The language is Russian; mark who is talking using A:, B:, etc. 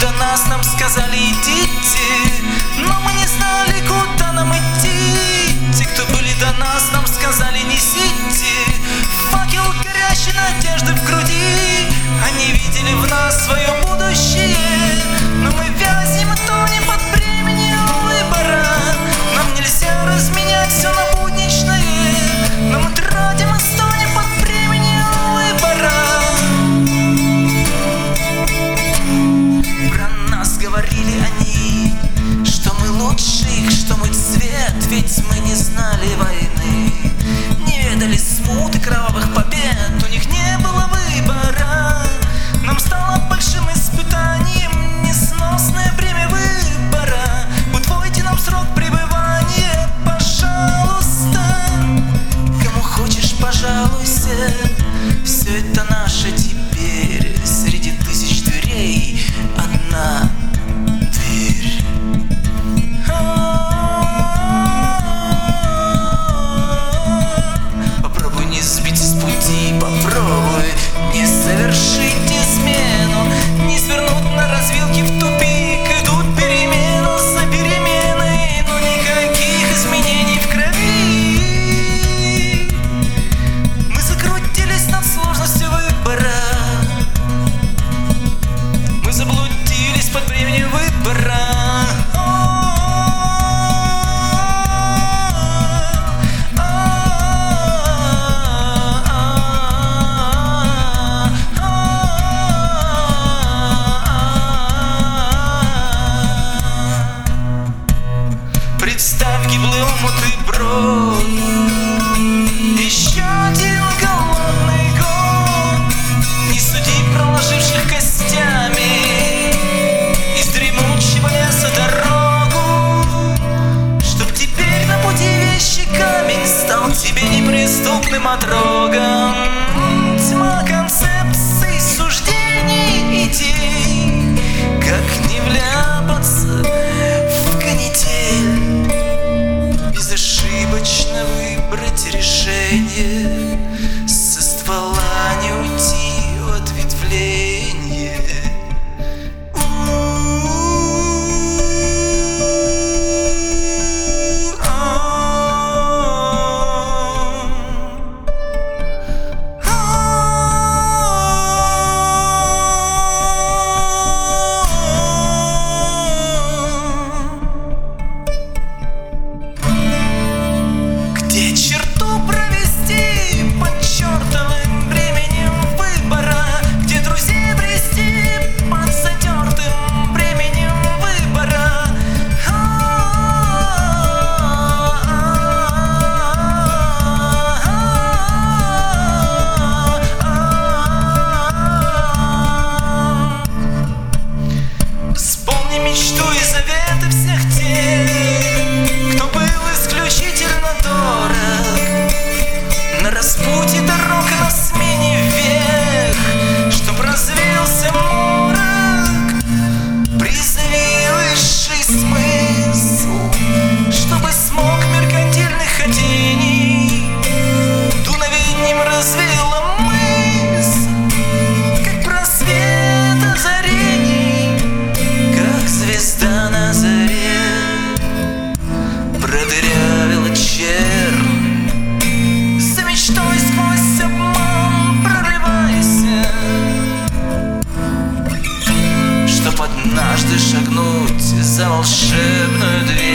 A: до нас, нам сказали идите, но мы не знали, куда нам идти. Те, кто были до нас, нам сказали несите факел горящей надежды в груди. Они видели в нас свое будущее, но мы вязнем и тонем под бременем выбора. Нам нельзя разменять все на будничное, но мы тратим и стонем под бременем выбора. Про нас говорили они, что мы лучше их, что мы цвет, ведь мы не знали войны, не ведали смут и кровавых побед, у них не было выбора. Нам стало большим испытанием несносное бремя выбора. Удвойте нам срок пребывания, пожалуйста. Кому хочешь, пожалуйся. Все это наше теперь. Среди тысяч дверей одна дверь. Попробуй не сбить с пути, попробуй не совершить измену, не свернуть на развилке в тупик. Идут перемены за переменой, но никаких изменений в крови. Мы закрутились над сложностью выбора, мы заблудились под бременем выбора. Представь гиблый омут и брод, еще один голодный год. Не суди проложивших костями из дремучего леса дорогу, чтоб теперь на пути вещий камень стал тебе неприступным отрогом. Тьма концепций, суждений, идей, как не вляпаться в канитель, безошибочно выбрать решение, со ствола не уйти в ответвление. Где черту провести под чертовым бременем выбора? Где друзей обрести под затертым бременем выбора? Вспомни мечту и заветы всех тех, кто был исключительно дорог. На распутье дорог и на смене век, чтоб развеялся морок, призови высший смысл, чтобы смог меркантильных хотений дуновением развеяло мысль, как просвет озарений, как звезда на заре продырявила чернь. За мечтой сквозь обман прорывайся, чтоб однажды шагнуть за волшебную дверь.